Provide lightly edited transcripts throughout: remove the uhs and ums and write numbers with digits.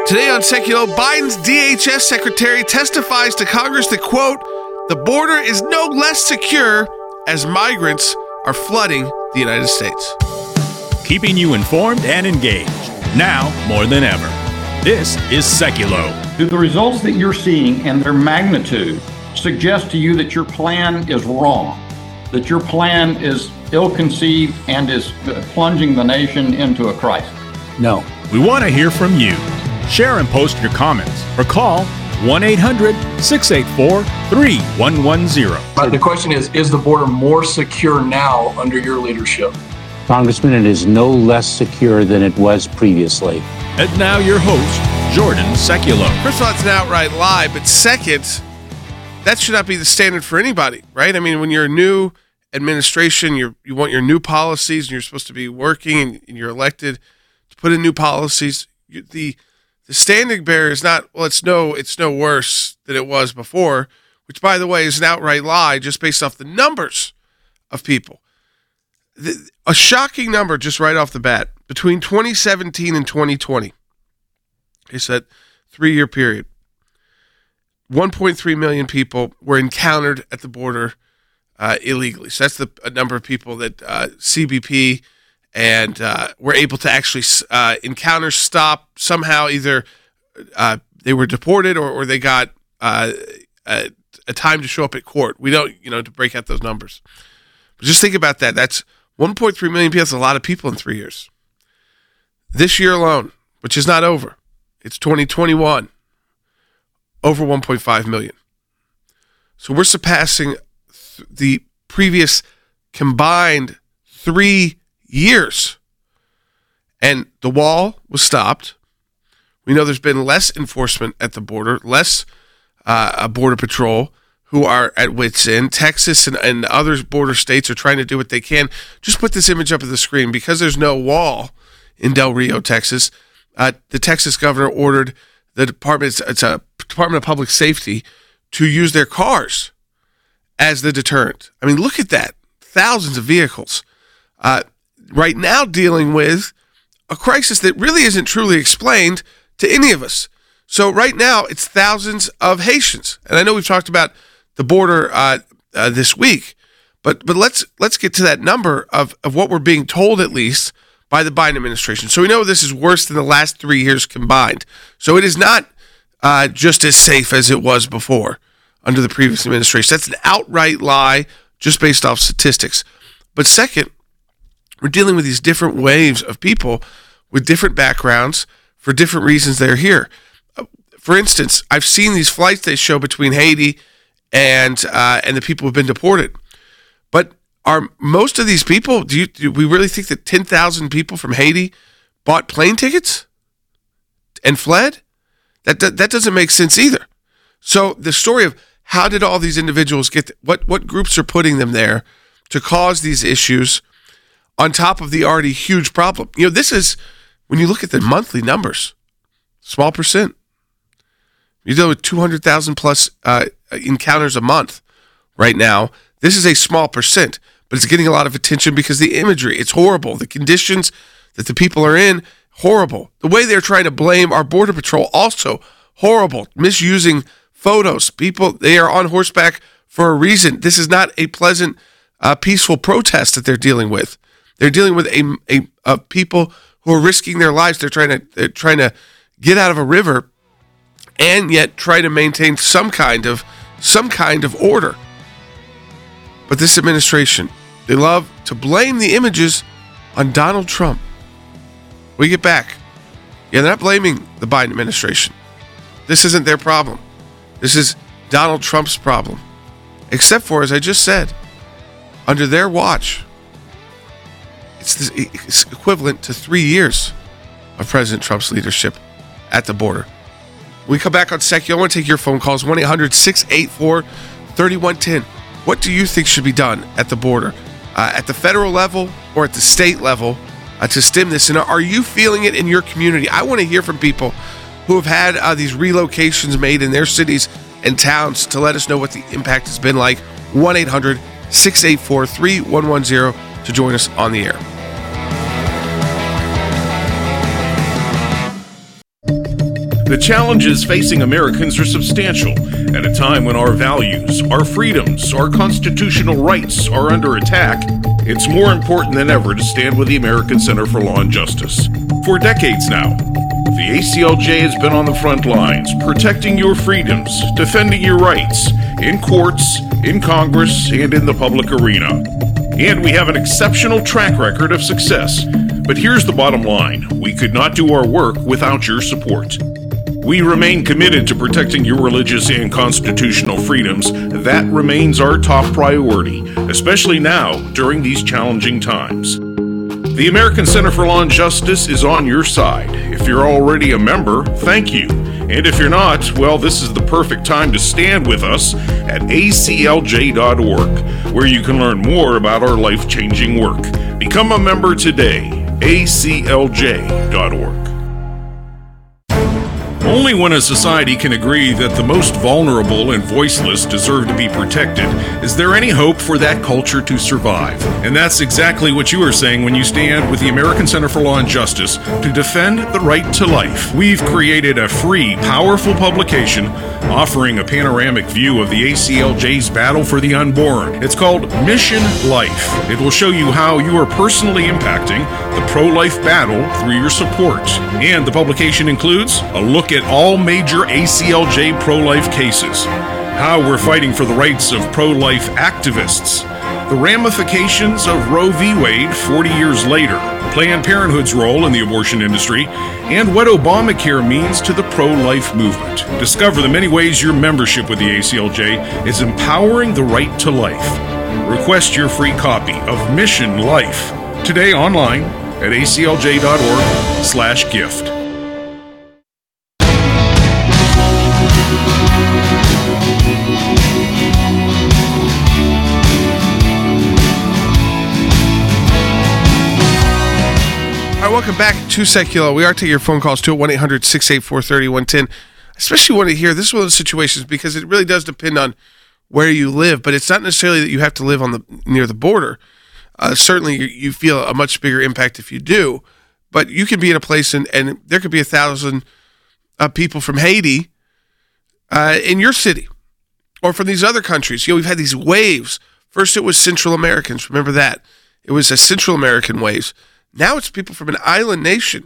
Today on Secular, Biden's DHS secretary testifies to Congress that, quote, the border is no less secure as migrants are flooding the United States. Keeping you informed and engaged, now more than ever. This is Seculo. Do the results that you're seeing and their magnitude suggest to you that your plan is wrong, that your plan is ill-conceived and is plunging the nation into a crisis? No. We want to hear from you. Share and post your comments or call 1-800-684-3110. The question is the border more secure now under your leadership? Congressman, it is no less secure than it was previously. And now your host, Jordan Seculo. First of all, it's an outright lie, but second, that should not be the standard for anybody, right? I mean, when you're a new administration, you want your new policies, and you're supposed to be working, and you're elected to put in new policies. The standing bearer is not, well, it's no worse than it was before, which, by the way, is an outright lie just based off the numbers of people. A shocking number just right off the bat. Between 2017 and 2020, it's that 3-year period, 1.3 million people were encountered at the border illegally. So that's the number of people that CBP and were able to actually encounter, stop, somehow either they were deported or they got a time to show up at court. We don't, to break out those numbers. But just think about that. That's 1.3 million people. That's a lot of people in 3 years. This year alone, which is not over, it's 2021, over 1.5 million. So we're surpassing the previous combined 3 years. And the wall was stopped. We know there's been less enforcement at the border, less border patrol who are at wit's end. Texas and other border states are trying to do what they can. Just put this image up on the screen. Because there's no wall in Del Rio, Texas, the Texas governor ordered the Department of Public Safety to use their cars as the deterrent. I mean, look at that. Thousands of vehicles. Right now dealing with a crisis that really isn't truly explained to any of us. So right now it's thousands of Haitians. And I know we've talked about the border this week, but let's get to that number of what we're being told, at least, by the Biden administration. So we know this is worse than the last 3 years combined. So it is not just as safe as it was before under the previous administration. That's an outright lie just based off statistics. But second, we're dealing with these different waves of people with different backgrounds for different reasons they're here. For instance, I've seen these flights they show between Haiti and the people who've been deported. But are most of these people, do we really think that 10,000 people from Haiti bought plane tickets and fled? That doesn't make sense either. So the story of how did all these individuals get, what groups are putting them there to cause these issues on top of the already huge problem? This is, when you look at the monthly numbers, small percent. You deal with 200,000 plus encounters a month right now. This is a small percent, but it's getting a lot of attention because the imagery, it's horrible. The conditions that the people are in, horrible. The way they're trying to blame our Border Patrol, also horrible. Misusing photos. People, they are on horseback for a reason. This is not a pleasant, peaceful protest that they're dealing with. They're dealing with a people who are risking their lives. They're trying to get out of a river and yet try to maintain some kind of order. But this administration, they love to blame the images on Donald Trump. We get back. Yeah, they're not blaming the Biden administration. This isn't their problem. This is Donald Trump's problem. Except for, as I just said, under their watch, it's equivalent to 3 years of President Trump's leadership at the border. When we come back on Secular, I want to take your phone calls, 1-800-684-3110. What do you think should be done at the border, at the federal level or at the state level, to stem this? And are you feeling it in your community? I want to hear from people who have had these relocations made in their cities and towns to let us know what the impact has been like. 1-800-684-3110 to join us on the air. The challenges facing Americans are substantial at a time when our values, our freedoms, our constitutional rights are under attack. It's more important than ever to stand with the American Center for Law and Justice. For decades now, the ACLJ has been on the front lines, protecting your freedoms, defending your rights, in courts, in Congress, and in the public arena. And we have an exceptional track record of success. But here's the bottom line. We could not do our work without your support. We remain committed to protecting your religious and constitutional freedoms. That remains our top priority, especially now during these challenging times. The American Center for Law and Justice is on your side. If you're already a member, thank you. And if you're not, well, this is the perfect time to stand with us at aclj.org, where you can learn more about our life-changing work. Become a member today, aclj.org. Only when a society can agree that the most vulnerable and voiceless deserve to be protected is there any hope for that culture to survive. And that's exactly what you are saying when you stand with the American Center for Law and Justice to defend the right to life. We've created a free, powerful publication offering a panoramic view of the ACLJ's battle for the unborn. It's called Mission Life. It will show you how you are personally impacting the pro-life battle through your support. And the publication includes a look at all major ACLJ pro-life cases, how we're fighting for the rights of pro-life activists, the ramifications of Roe v. Wade 40 years later, Planned Parenthood's role in the abortion industry, and what Obamacare means to the pro-life movement. Discover the many ways your membership with the ACLJ is empowering the right to life. Request your free copy of Mission Life today online at aclj.org/gift. Welcome back to Secular. We are taking your phone calls to 1-800-684-3110. Especially want to hear, this is one of those situations because it really does depend on where you live, but it's not necessarily that you have to live on near the border. Certainly you feel a much bigger impact if you do, but you can be in a place and there could be 1,000 people from Haiti in your city or from these other countries. We've had these waves. First it was Central Americans. Remember that. It was a Central American waves. Now it's people from an island nation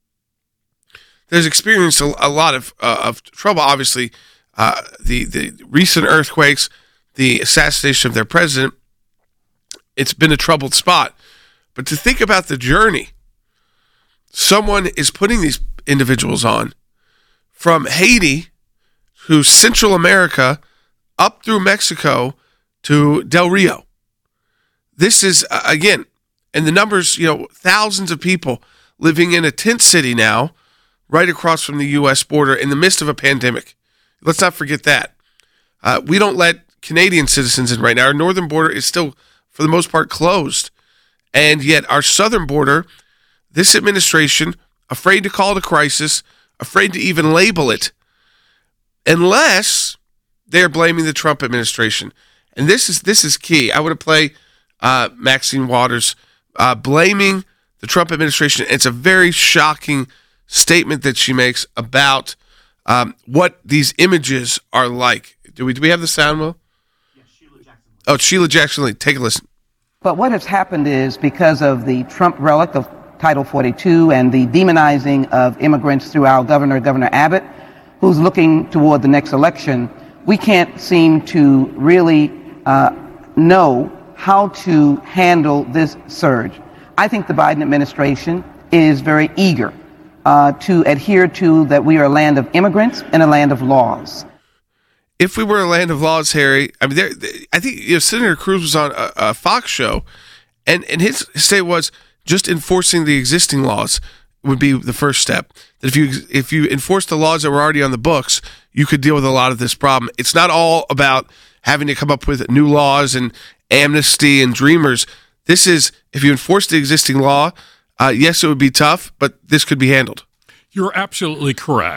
that has experienced a lot of trouble. Obviously, the recent earthquakes, the assassination of their president, it's been a troubled spot. But to think about the journey someone is putting these individuals on from Haiti to Central America up through Mexico to Del Rio. This is, again, and the numbers, thousands of people living in a tent city now, right across from the U.S. border in the midst of a pandemic. Let's not forget that. We don't let Canadian citizens in right now. Our northern border is still, for the most part, closed. And yet our southern border, this administration, afraid to call it a crisis, afraid to even label it, unless they're blaming the Trump administration. And this is key. I want to play Maxine Waters blaming the Trump administration. It's a very shocking statement that she makes about what these images are like. Do we have the sound, Will? Yes, Sheila Jackson. Oh, Sheila Jackson Lee. Take a listen. But what has happened is because of the Trump relic of Title 42 and the demonizing of immigrants through our Governor Abbott, who's looking toward the next election, we can't seem to really know how to handle this surge. I think the Biden administration is very eager to adhere to that we are a land of immigrants and a land of laws. If we were a land of laws, Harry, I mean, I think Senator Cruz was on a Fox show, and his statement was just enforcing the existing laws would be the first step. That if you enforce the laws that were already on the books, you could deal with a lot of this problem. It's not all about having to come up with new laws and amnesty and dreamers. This is, if you enforce the existing law, yes, it would be tough, but this could be handled. You're absolutely correct.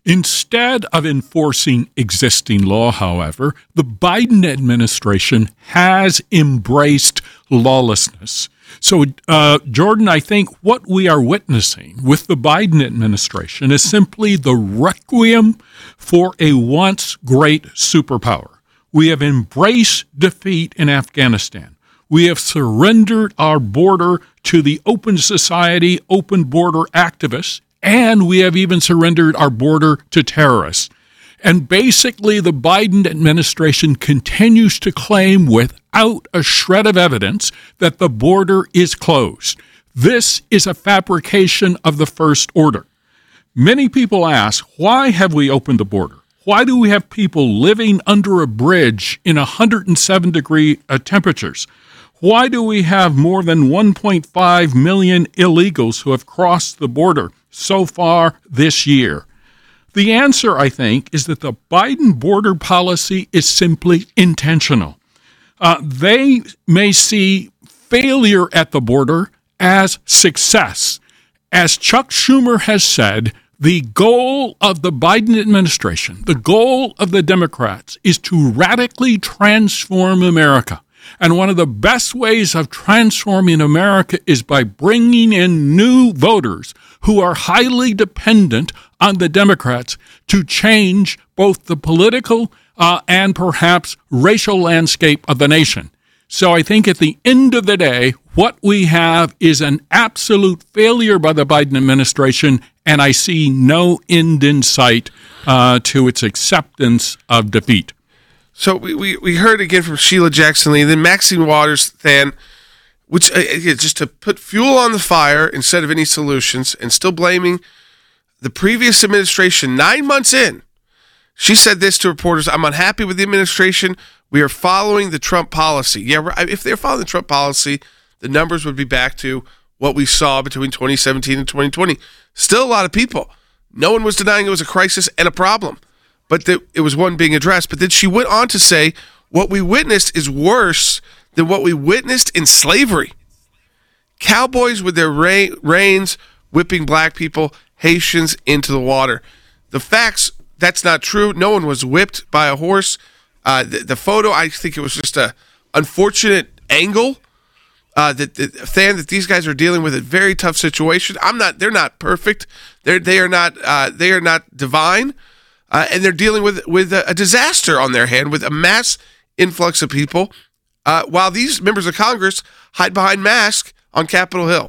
Instead of enforcing existing law, however, the Biden administration has embraced lawlessness. So, Jordan, I think what we are witnessing with the Biden administration is simply the requiem for a once great superpower. We have embraced defeat in Afghanistan. We have surrendered our border to the open society, open border activists, and we have even surrendered our border to terrorists. And basically, the Biden administration continues to claim without a shred of evidence that the border is closed. This is a fabrication of the first order. Many people ask, why have we opened the border? Why do we have people living under a bridge in 107-degree temperatures? Why do we have more than 1.5 million illegals who have crossed the border so far this year? The answer, I think, is that the Biden border policy is simply intentional. They may see failure at the border as success. As Chuck Schumer has said, the goal of the Biden administration, the goal of the Democrats, is to radically transform America. And one of the best ways of transforming America is by bringing in new voters who are highly dependent on the Democrats to change both the political and perhaps racial landscape of the nation. So I think at the end of the day, what we have is an absolute failure by the Biden administration, and I see no end in sight to its acceptance of defeat. So we heard again from Sheila Jackson Lee, then Maxine Waters, Than, which just to put fuel on the fire instead of any solutions, and still blaming the previous administration 9 months in. She said this to reporters: "I'm unhappy with the administration. We are following the Trump policy." Yeah, if they're following the Trump policy, the numbers would be back to what we saw between 2017 and 2020. Still a lot of people. No one was denying it was a crisis and a problem, but it was one being addressed. But then she went on to say, what we witnessed is worse than what we witnessed in slavery. Cowboys with their reins whipping black people, Haitians into the water. The facts, that's not true. No one was whipped by a horse. The photo, I think it was just a unfortunate angle that these guys are dealing with a very tough situation. They're not perfect. They are not divine. And they're dealing with a disaster on their hand, with a mass influx of people, while these members of Congress hide behind masks on Capitol Hill.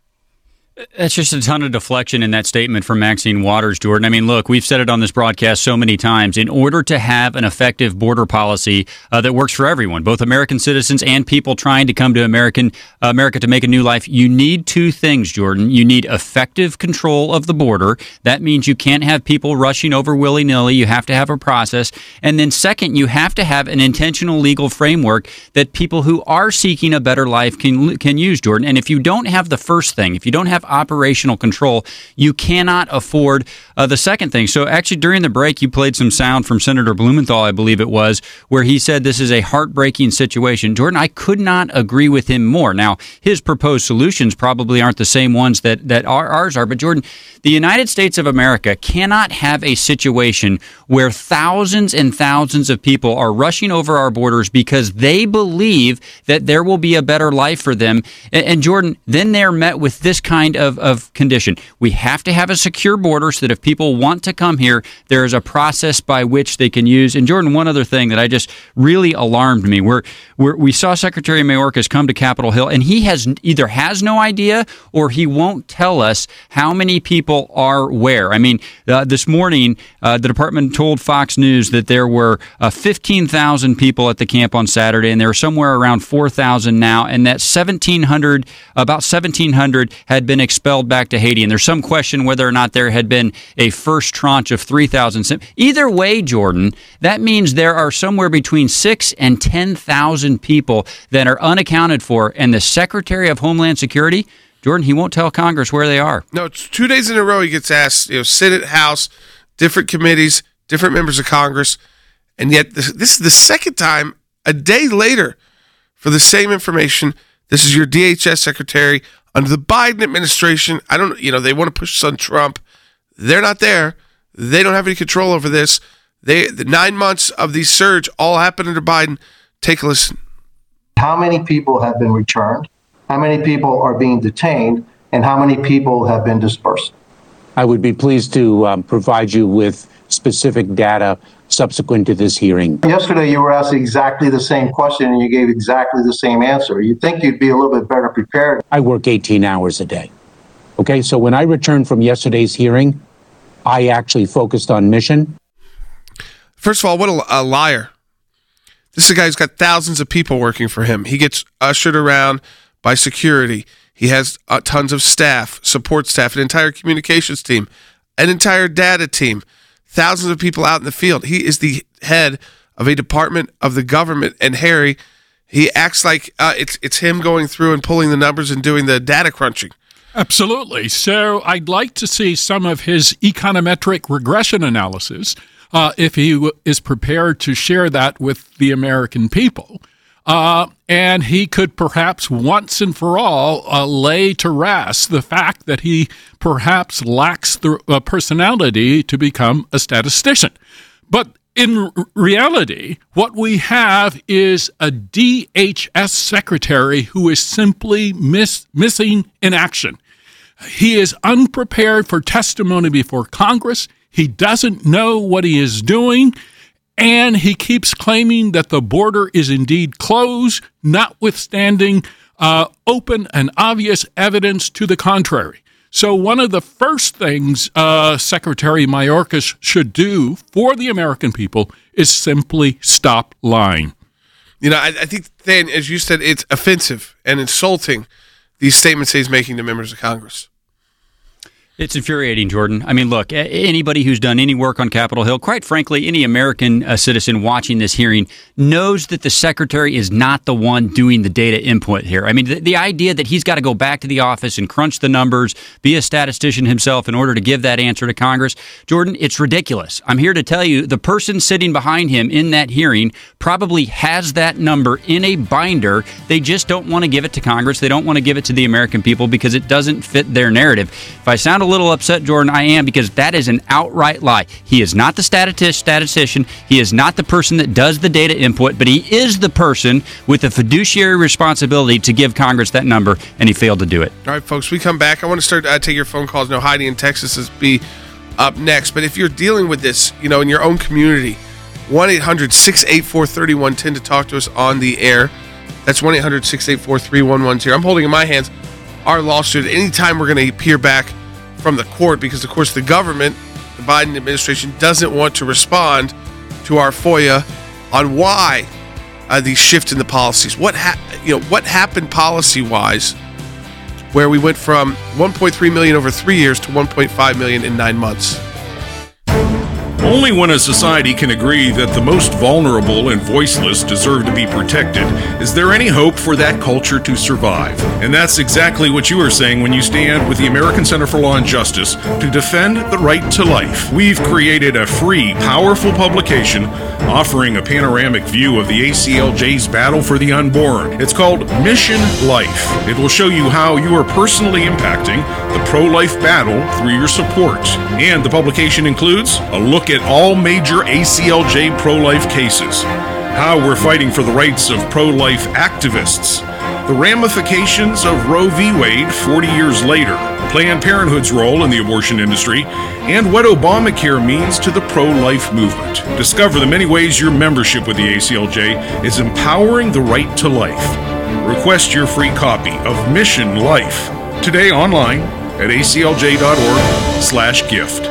That's just a ton of deflection in that statement from Maxine Waters, Jordan. I mean, look, we've said it on this broadcast so many times. In order to have an effective border policy that works for everyone, both American citizens and people trying to come to America to make a new life, you need two things, Jordan. You need effective control of the border. That means you can't have people rushing over willy-nilly. You have to have a process. And then second, you have to have an intentional legal framework that people who are seeking a better life can use, Jordan. And if you don't have the first thing, if you don't have operational control, you cannot afford the second thing. So actually, during the break, you played some sound from Senator Blumenthal, I believe it was, where he said this is a heartbreaking situation. Jordan, I could not agree with him more. Now, his proposed solutions probably aren't the same ones that ours are, but Jordan, the United States of America cannot have a situation where thousands and thousands of people are rushing over our borders because they believe that there will be a better life for them. And Jordan, then they're met with this kind of condition. We have to have a secure border so that if people want to come here, there is a process by which they can use. And Jordan, one other thing that I just really alarmed me, we saw Secretary Mayorkas come to Capitol Hill, and he either has no idea or he won't tell us how many people are where. I mean, this morning, the department told Fox News that there were 15,000 people at the camp on Saturday, and there are somewhere around 4,000 now, and that about 1,700 had been expelled back to Haiti. And there's some question whether or not there had been a first tranche of 3,000. Either way, Jordan, that means there are somewhere between 6,000 and 10,000 people that are unaccounted for. And the Secretary of Homeland Security, Jordan, he won't tell Congress where they are. No, it's 2 days in a row he gets asked, Senate, House, different committees, different members of Congress. And yet this is the second time a day later for the same information. This is your DHS secretary under the Biden administration. They want to push this on Trump. They're not there. They don't have any control over this. The 9 months of the surge all happened under Biden. Take a listen. How many people have been returned? How many people are being detained? And how many people have been dispersed? I would be pleased to provide you with specific data subsequent to this hearing. Yesterday, you were asked exactly the same question and you gave exactly the same answer. You'd think you'd be a little bit better prepared. I work 18 hours a day. Okay, so when I returned from yesterday's hearing, I actually focused on mission. First of all, what a liar. This is a guy who's got thousands of people working for him. He gets ushered around by security. He has tons of staff, support staff, an entire communications team, an entire data team, thousands of people out in the field. He is the head of a department of the government, and Harry, he acts like it's him going through and pulling the numbers and doing the data crunching. Absolutely. So I'd like to see some of his econometric regression analysis if he is prepared to share that with the American people. And he could perhaps once and for all lay to rest the fact that he perhaps lacks the personality to become a statistician. But in reality, what we have is a DHS secretary who is simply missing in action. He is unprepared for testimony before Congress. He doesn't know what he is doing. And he keeps claiming that the border is indeed closed, notwithstanding open and obvious evidence to the contrary. So one of the first things Secretary Mayorkas should do for the American people is simply stop lying. You know, I think, Dan, as you said, it's offensive and insulting, these statements he's making to members of Congress. It's infuriating, Jordan. I mean, look, anybody who's done any work on Capitol Hill, quite frankly, any American citizen watching this hearing knows that the secretary is not the one doing the data input here. I mean, the idea that he's got to go back to the office and crunch the numbers, be a statistician himself in order to give that answer to Congress, Jordan, it's ridiculous. I'm here to tell you the person sitting behind him in that hearing probably has that number in a binder. They just don't want to give it to Congress. They don't want to give it to the American people because it doesn't fit their narrative. If I sound a little upset, Jordan, I am, because that is an outright lie. He is not the statistician. He is not the person that does the data input, but he is the person with the fiduciary responsibility to give Congress that number, and he failed to do it. All right, folks, we come back. I want to start take your phone calls. No, Heidi in Texas is be up next. But if you're dealing with this, you know, in your own community, 1-800-684-3110 to talk to us on the air. That's 1-800-684-3110. I'm holding in my hands our lawsuit. Anytime we're going to hear back from the court, because of course the government, the Biden administration, doesn't want to respond to our FOIA on why the shift in the policies. What happened policy-wise, where we went from 1.3 million over 3 years to 1.5 million in 9 months. Only when a society can agree that the most vulnerable and voiceless deserve to be protected is there any hope for that culture to survive. And that's exactly what you are saying when you stand with the American Center for Law and Justice to defend the right to life. We've created a free, powerful publication offering a panoramic view of the ACLJ's battle for the unborn. It's called Mission Life. It will show you how you are personally impacting the pro-life battle through your support. And the publication includes a look at all major ACLJ pro-life cases, how we're fighting for the rights of pro-life activists, the ramifications of Roe v. Wade 40 years later, Planned Parenthood's role in the abortion industry, and what Obamacare means to the pro-life movement. Discover the many ways your membership with the ACLJ is empowering the right to life. Request your free copy of Mission Life today online at aclj.org/gift.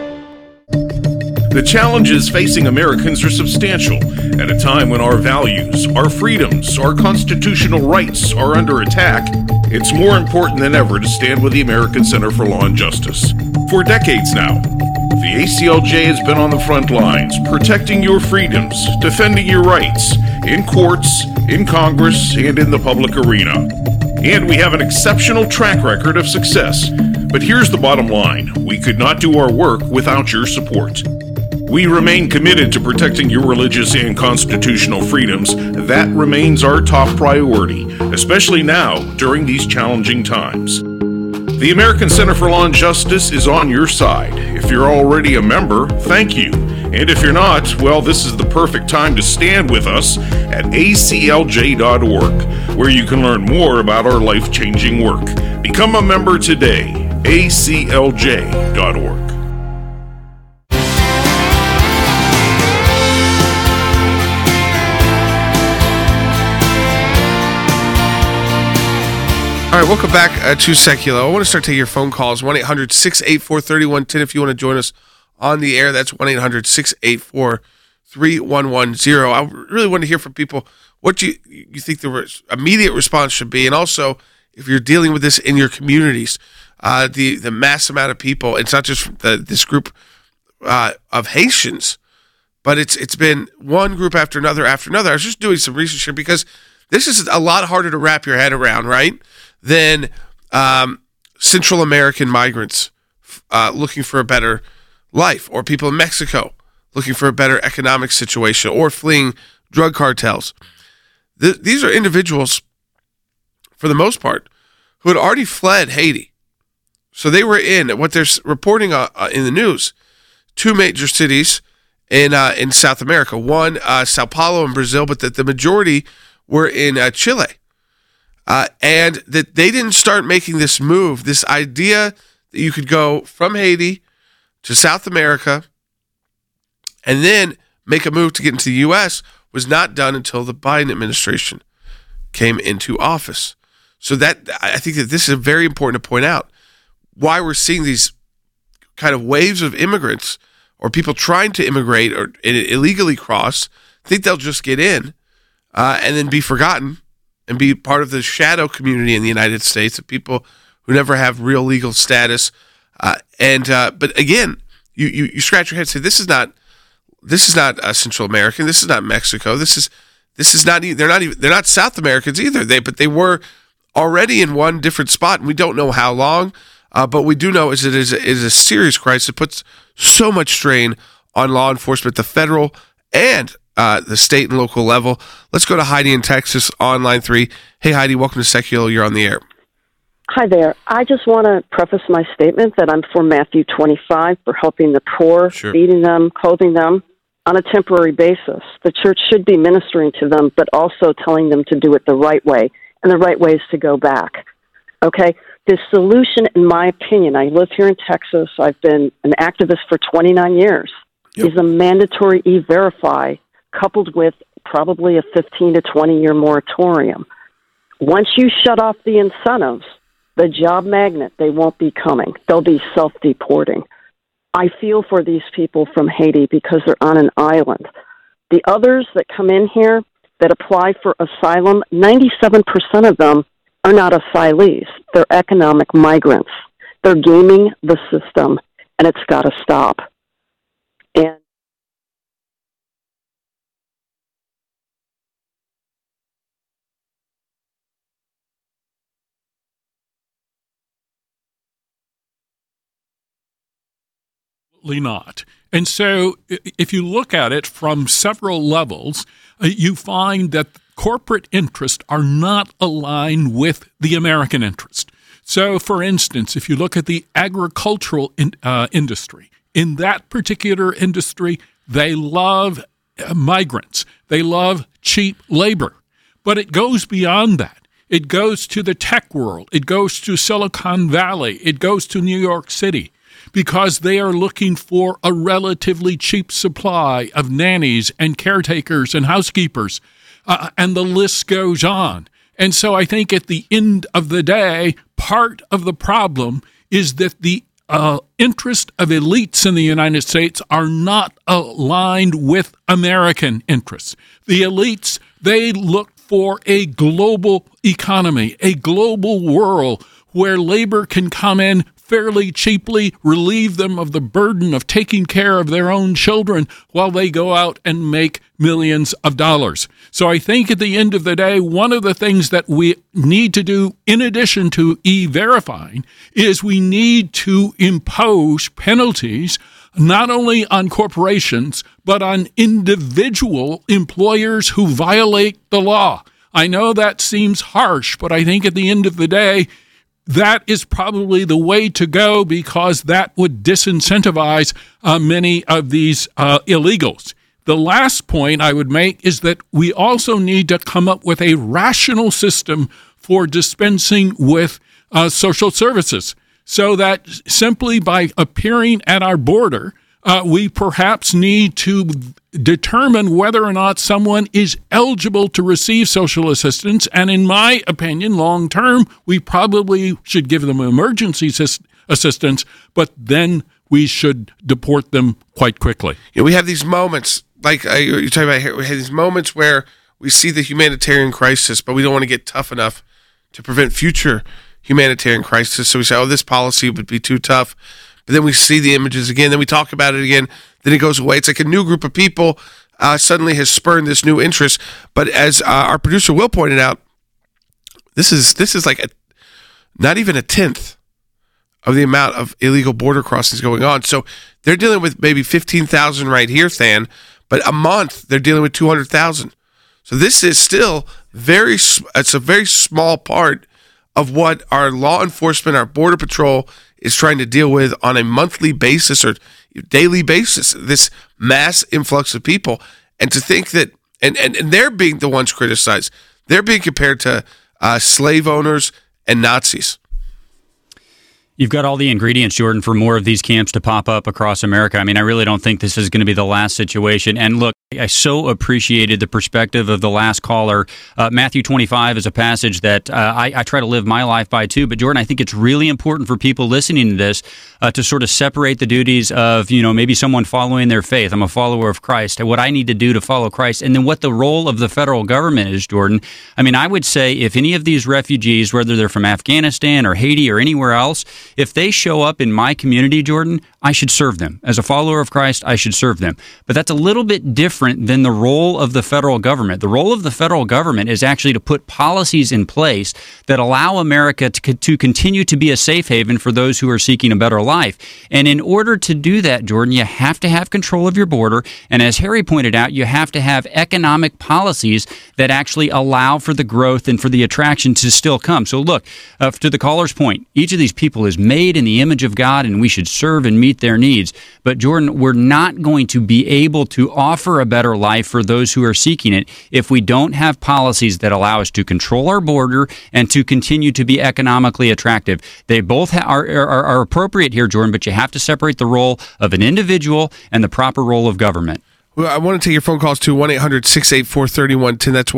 The challenges facing Americans are substantial at a time when our values, our freedoms, our constitutional rights are under attack. It's more important than ever to stand with the American Center for Law and Justice. For decades now, the ACLJ has been on the front lines, protecting your freedoms, defending your rights, in courts, in Congress, and in the public arena. And we have an exceptional track record of success. But here's the bottom line. We could not do our work without your support. We remain committed to protecting your religious and constitutional freedoms. That remains our top priority, especially now during these challenging times. The American Center for Law and Justice is on your side. If you're already a member, thank you. And if you're not, well, this is the perfect time to stand with us at aclj.org, where you can learn more about our life-changing work. Become a member today, aclj.org. All right, welcome back to Seculo. I want to start taking your phone calls, 1-800-684-3110 if you want to join us on the air. That's 1-800-684-3110. I really want to hear from people what you think the immediate response should be, and also if you're dealing with this in your communities, the mass amount of people. It's not just this group of Haitians, but it's been one group after another after another. I was just doing some research here because this is a lot harder to wrap your head around, right, than Central American migrants looking for a better life, or people in Mexico looking for a better economic situation, or fleeing drug cartels. These are individuals, for the most part, who had already fled Haiti. So they were in what they're reporting in the news, two major cities in South America. One, Sao Paulo in Brazil, but that the majority were in Chile. And that they didn't start making this move, this idea that you could go from Haiti to South America and then make a move to get into the U.S. was not done until the Biden administration came into office. So that I think that this is very important to point out why we're seeing these kind of waves of immigrants or people trying to immigrate or illegally cross, think they'll just get in and then be forgotten and be part of the shadow community in the United States of people who never have real legal status. But again, you scratch your head and say, this is not Central American. This is not Mexico. This is not. They're not South Americans either. But they were already in one different spot, and we don't know how long. But we do know is it is a serious crisis. It puts so much strain on law enforcement, the federal and the state and local level. Let's go to Heidi in Texas on line 3. Hey, Heidi, welcome to Secular. You're on the air. Hi there. I just want to preface my statement that I'm for Matthew 25 for helping the poor, Sure. feeding them, clothing them on a temporary basis. The church should be ministering to them, but also telling them to do it the right way, and the right way is to go back. Okay? The solution, in my opinion, I live here in Texas. I've been an activist for 29 years, is a mandatory E-Verify coupled with probably a 15 to 20-year moratorium. Once you shut off the incentives, the job magnet, they won't be coming. They'll be self-deporting. I feel for these people from Haiti because they're on an island. The others that come in here that apply for asylum, 97% of them are not asylees. They're economic migrants. They're gaming the system, and it's got to stop. And not. And so if you look at it from several levels, you find that corporate interests are not aligned with the American interest. So, for instance, if you look at the agricultural industry, in that particular industry, they love migrants. They love cheap labor. But it goes beyond that. It goes to the tech world. It goes to Silicon Valley. It goes to New York City, because they are looking for a relatively cheap supply of nannies and caretakers and housekeepers, and the list goes on. And so I think at the end of the day, part of the problem is that the interest of elites in the United States are not aligned with American interests. The elites, they look for a global economy, a global world where labor can come in fairly cheaply, relieve them of the burden of taking care of their own children while they go out and make millions of dollars. So I think at the end of the day, one of the things that we need to do, in addition to e-verifying, is we need to impose penalties not only on corporations, but on individual employers who violate the law. I know that seems harsh, but I think at the end of the day, that is probably the way to go, because that would disincentivize many of these illegals. The last point I would make is that we also need to come up with a rational system for dispensing with social services, so that simply by appearing at our border, we perhaps need to determine whether or not someone is eligible to receive social assistance. And in my opinion, long term, we probably should give them emergency assistance, but then we should deport them quite quickly. Yeah, we have these moments, like you're talking about here, we have these moments where we see the humanitarian crisis, but we don't want to get tough enough to prevent future humanitarian crisis. So we say, oh, this policy would be too tough. But then we see the images again, then we talk about it again, then it goes away. It's like a new group of people suddenly has spurned this new interest. But as our producer Will pointed out, this is like not even a tenth of the amount of illegal border crossings going on. So they're dealing with maybe 15,000 right here, Than, but a month they're dealing with 200,000. So this is still it's a very small part of what our law enforcement, our border patrol is trying to deal with on a monthly basis or daily basis, this mass influx of people. And to think that, and they're being the ones criticized, they're being compared to slave owners and Nazis. You've got all the ingredients, Jordan, for more of these camps to pop up across America. I mean, I really don't think this is going to be the last situation. And look, I so appreciated the perspective of the last caller. Matthew 25 is a passage that I try to live my life by too. But Jordan, I think it's really important for people listening to this to sort of separate the duties of, maybe someone following their faith. I'm a follower of Christ, and what I need to do to follow Christ, and then what the role of the federal government is, Jordan. I mean, I would say if any of these refugees, whether they're from Afghanistan or Haiti or anywhere else, if they show up in my community, Jordan, I should serve them. As a follower of Christ, I should serve them. But that's a little bit different than the role of the federal government. The role of the federal government is actually to put policies in place that allow America to continue to be a safe haven for those who are seeking a better life. And in order to do that, Jordan, you have to have control of your border. And as Harry pointed out, you have to have economic policies that actually allow for the growth and for the attraction to still come. So look, to the caller's point, each of these people is made in the image of God, and we should serve and meet their needs. But Jordan, we're not going to be able to offer a better life for those who are seeking it if we don't have policies that allow us to control our border and to continue to be economically attractive. They both are appropriate here, Jordan, but you have to separate the role of an individual and the proper role of government. Well, I want to take your phone calls to 1-800-684-3110. That's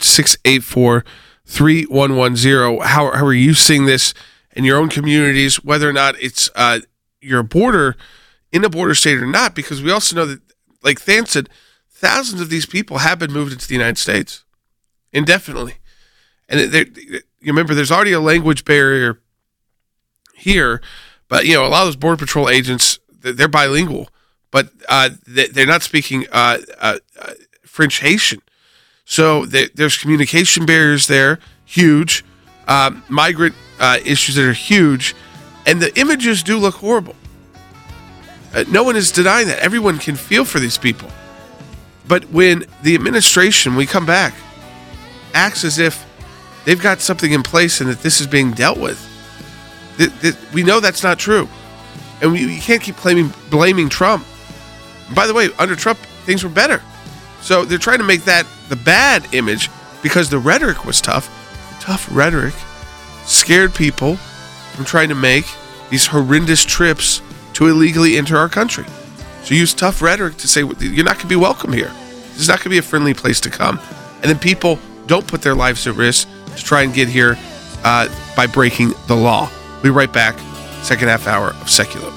1-800-684-3110. How are you seeing this in your own communities, whether or not it's your border, in a border state or not? Because we also know that, like Than said, thousands of these people have been moved into the United States indefinitely. And you remember, there's already a language barrier here, but a lot of those Border Patrol agents, they're bilingual, but they're not speaking French Haitian. So there's communication barriers there, huge. Migrant issues that are huge, and the images do look horrible. No one is denying that. Everyone can feel for these people. But when the administration, we come back, acts as if they've got something in place and that this is being dealt with, we know that's not true. And we can't keep blaming Trump. And by the way, under Trump, things were better. So they're trying to make that the bad image because the rhetoric was tough. The tough rhetoric scared people from trying to make these horrendous trips to illegally enter our country. So use tough rhetoric to say, you're not going to be welcome here. This is not going to be a friendly place to come. And then people don't put their lives at risk to try and get here by breaking the law. We'll be right back. Second half hour of Seculo.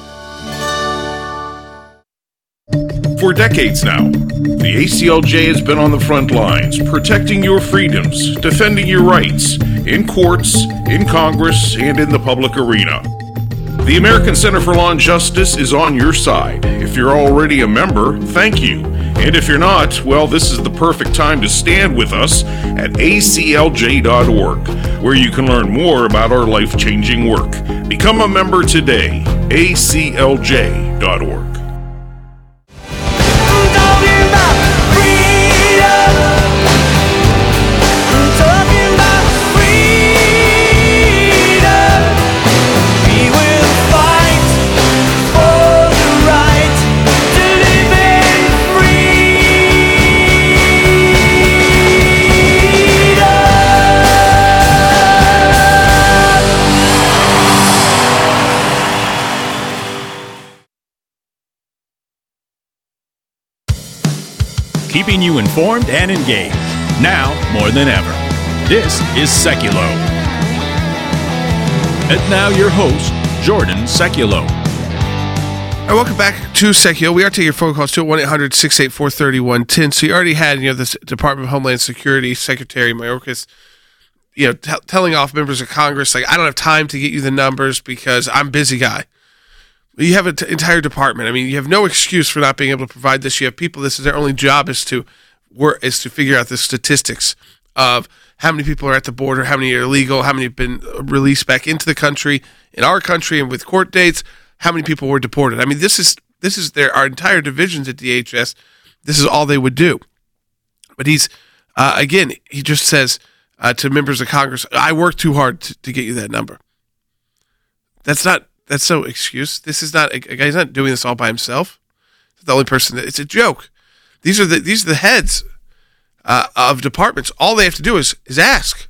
For decades now, the ACLJ has been on the front lines, protecting your freedoms, defending your rights, in courts, in Congress, and in the public arena. The American Center for Law and Justice is on your side. If you're already a member, thank you. And if you're not, well, this is the perfect time to stand with us at aclj.org, where you can learn more about our life-changing work. Become a member today, aclj.org. keeping you informed and engaged. Now more than ever. This is Seculo. And now your host, Jordan Seculo. All right, welcome back to Seculo. We are taking your phone calls to 1-800-684-3110. So you already had, this Department of Homeland Security Secretary Mayorkas, telling off members of Congress, like, I don't have time to get you the numbers because I'm a busy guy. You have an entire department. I mean, you have no excuse for not being able to provide this. You have people, this is their only job is to figure out the statistics of how many people are at the border, how many are illegal, how many have been released back into the country, in our country, and with court dates, how many people were deported. I mean, this is our entire divisions at DHS. This is all they would do. But he's, again, he just says to members of Congress, I worked too hard to get you that number. That's no excuse. This is not a guy. He's not doing this all by himself. He's the only person. It's a joke. These are the heads of departments. All they have to do is ask.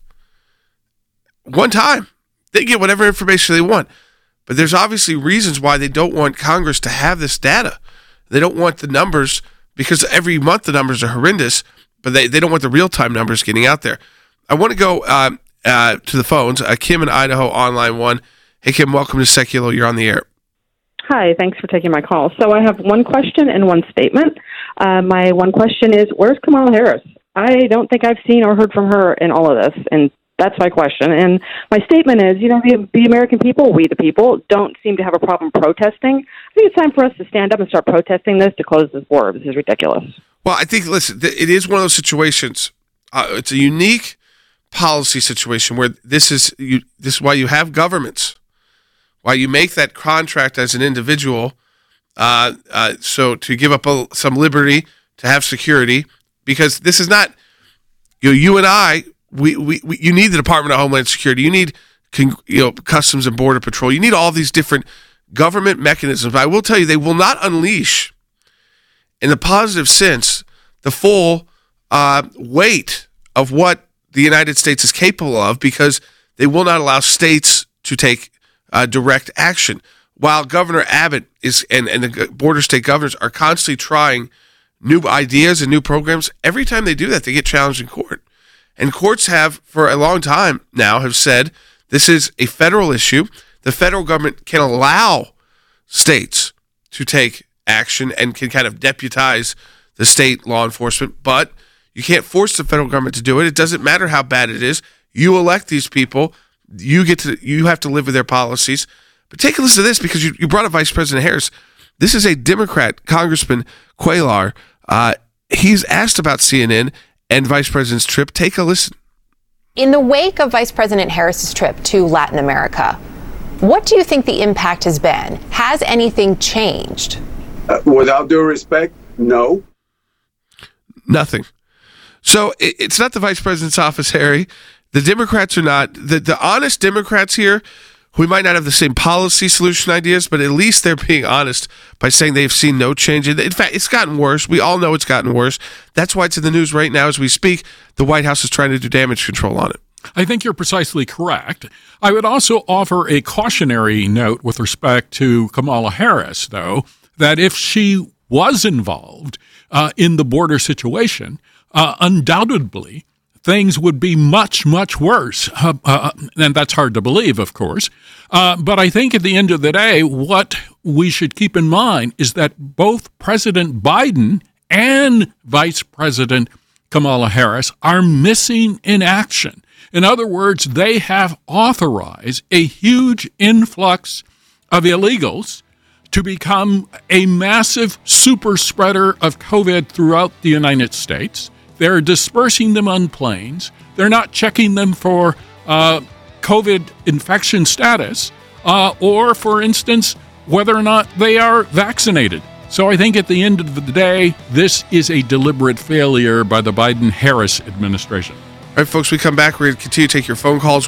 One time, they get whatever information they want. But there's obviously reasons why they don't want Congress to have this data. They don't want the numbers because every month the numbers are horrendous. But they don't want the real time numbers getting out there. I want to go to the phones. Kim in Idaho on line 1. Hey, Kim, welcome to Seculo. You're on the air. Hi, thanks for taking my call. So I have one question and one statement. My one question is, where's Kamala Harris? I don't think I've seen or heard from her in all of this, and that's my question. And my statement is, the American people, we the people, don't seem to have a problem protesting. I think it's time for us to stand up and start protesting this to close this war. This is ridiculous. Well, I think, listen, it is one of those situations. It's a unique policy situation where this is why you have governments. Why you make that contract as an individual, so to give up some liberty to have security, because this is not, you and I, you need the Department of Homeland Security, you need, Customs and Border Patrol, you need all these different government mechanisms. But I will tell you, they will not unleash, in the positive sense, the full weight of what the United States is capable of, because they will not allow states to take direct action. While Governor Abbott and the border state governors are constantly trying new ideas and new programs, every time they do that, they get challenged in court. And courts have, for a long time now, have said this is a federal issue. The federal government can allow states to take action and can kind of deputize the state law enforcement, but you can't force the federal government to do it. It doesn't matter how bad it is. You elect these people. You have to live with their policies. But take a listen to this, because you brought up Vice President Harris. This is a Democrat, Congressman Cuellar. He's asked about CNN and Vice President's trip. Take a listen. In the wake of Vice President Harris's trip to Latin America, what do you think the impact has been? Has anything changed? Without due respect, no. Nothing. So it's not the Vice President's office, Harry. The Democrats are not. The honest Democrats here, who might not have the same policy solution ideas, but at least they're being honest by saying they've seen no change. In fact, it's gotten worse. We all know it's gotten worse. That's why it's in the news right now as we speak. The White House is trying to do damage control on it. I think you're precisely correct. I would also offer a cautionary note with respect to Kamala Harris, though, that if she was involved in the border situation, undoubtedly things would be much, much worse. And that's hard to believe, of course. But I think at the end of the day, what we should keep in mind is that both President Biden and Vice President Kamala Harris are missing in action. In other words, they have authorized a huge influx of illegals to become a massive super spreader of COVID throughout the United States. They're dispersing them on planes. They're not checking them for COVID infection status or, for instance, whether or not they are vaccinated. So I think at the end of the day, this is a deliberate failure by the Biden-Harris administration. All right, folks, we come back. We're going to continue to take your phone calls,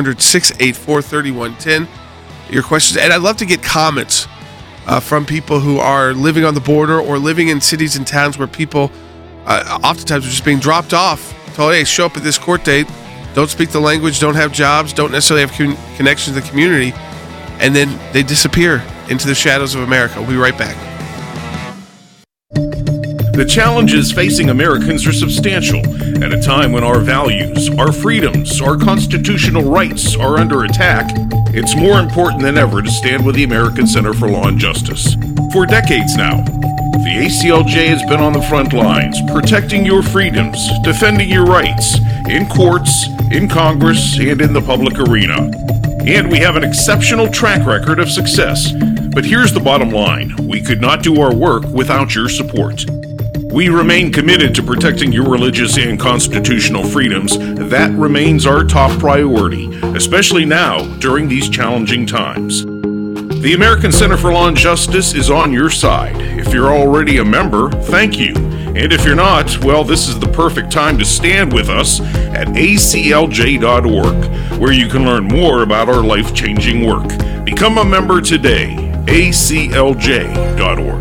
1-800-684-3110. Your questions. And I'd love to get comments from people who are living on the border or living in cities and towns where people oftentimes are just being dropped off, told, hey, show up at this court date, don't speak the language, don't have jobs, don't necessarily have connections to the community, and then they disappear into the shadows of America. We'll be right back. The challenges facing Americans are substantial at a time when our values, our freedoms, our constitutional rights are under attack. It's more important than ever to stand with the American Center for Law and Justice. For decades now, the ACLJ has been on the front lines, protecting your freedoms, defending your rights, in courts, in Congress, and in the public arena. And we have an exceptional track record of success. But here's the bottom line. We could not do our work without your support. We remain committed to protecting your religious and constitutional freedoms. That remains our top priority, especially now during these challenging times. The American Center for Law and Justice is on your side. If you're already a member, thank you. And if you're not, well, this is the perfect time to stand with us at aclj.org, where you can learn more about our life-changing work. Become a member today, aclj.org.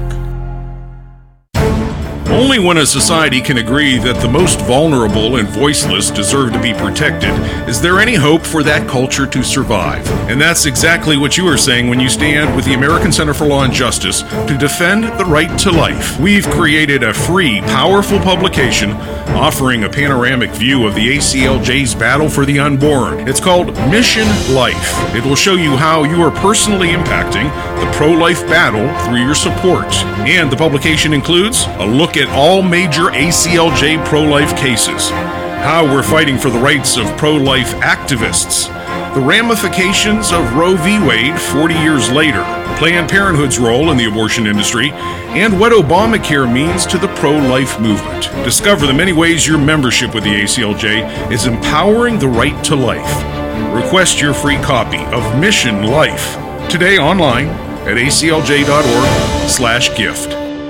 Only when a society can agree that the most vulnerable and voiceless deserve to be protected is there any hope for that culture to survive. And that's exactly what you are saying when you stand with the American Center for Law and Justice to defend the right to life. We've created a free, powerful publication offering a panoramic view of the ACLJ's battle for the unborn. It's called Mission Life. It will show you how you are personally impacting the pro-life battle through your support. And the publication includes a look at all major ACLJ pro-life cases, how we're fighting for the rights of pro-life activists, the ramifications of Roe v. Wade 40 years later, Planned Parenthood's role in the abortion industry, and what Obamacare means to the pro-life movement. Discover the many ways your membership with the ACLJ is empowering the right to life. Request your free copy of Mission Life today online at aclj.org/gift.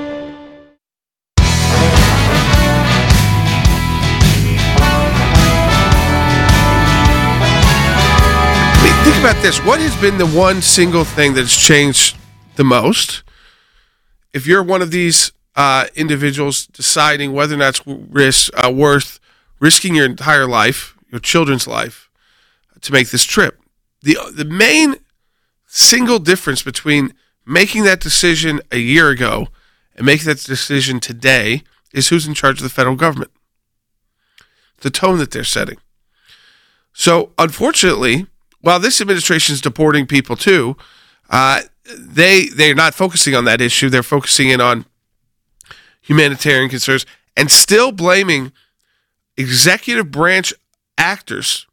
Think about this. What has been the one single thing that's changed the most? If you're one of these individuals deciding whether or not it's worth risking your entire life, your children's life, to make this trip, the main single difference between making that decision a year ago and making that decision today is who's in charge of the federal government. The tone that they're setting. So, unfortunately, while this administration is deporting people too, they're not focusing on that issue. They're focusing in on humanitarian concerns and still blaming executive branch actors'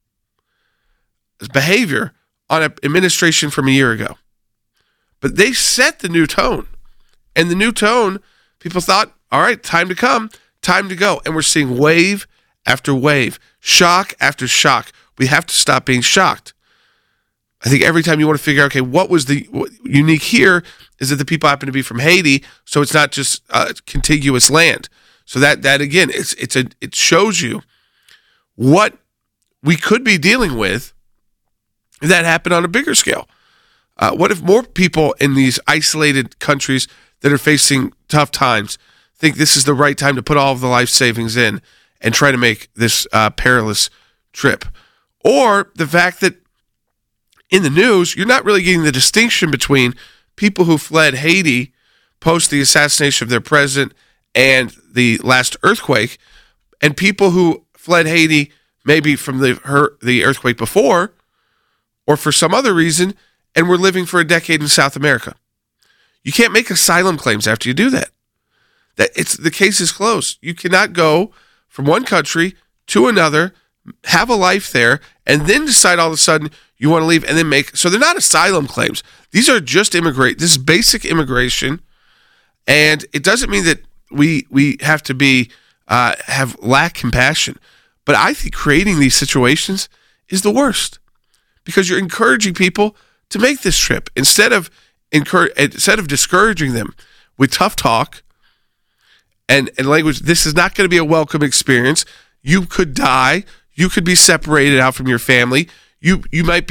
behavior on an administration from a year ago. But they set the new tone. And the new tone, people thought, all right, time to come, time to go. And we're seeing wave after wave, shock after shock. We have to stop being shocked. I think every time you want to figure out, okay, what was the unique here is that the people happen to be from Haiti, so it's not just contiguous land. So that again, it shows you what we could be dealing with if that happened on a bigger scale. What if more people in these isolated countries that are facing tough times think this is the right time to put all of the life savings in and try to make this perilous trip? Or the fact that in the news, you're not really getting the distinction between people who fled Haiti post the assassination of their president and the last earthquake, and people who fled Haiti maybe from the earthquake before, or for some other reason, and were living for a decade in South America. You can't make asylum claims after you do that. The case is closed. You cannot go from one country to another, have a life there, and then decide all of a sudden you want to leave and then so they're not asylum claims. These are just this is basic immigration, and it doesn't mean that we have to be lack compassion. But I think creating these situations is the worst, because you're encouraging people to make this trip instead of discouraging them with tough talk and language. This is not going to be a welcome experience. You could die. You could be separated out from your family. You might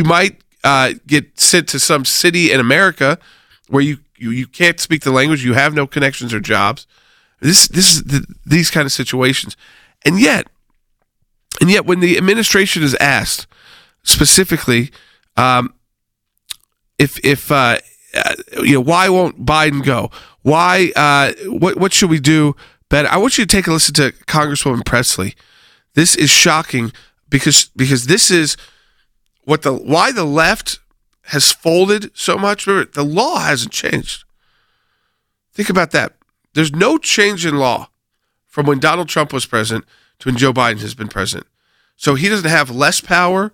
get sent to some city in America where you can't speak the language. You have no connections or jobs. This is these kind of situations, and yet when the administration is asked specifically, why won't Biden go? Why? What should we do better? I want you to take a listen to Congresswoman Presley. This is shocking because this is why the left has folded so much. Remember, the law hasn't changed. Think about that. There's no change in law from when Donald Trump was president to when Joe Biden has been president. So he doesn't have less power.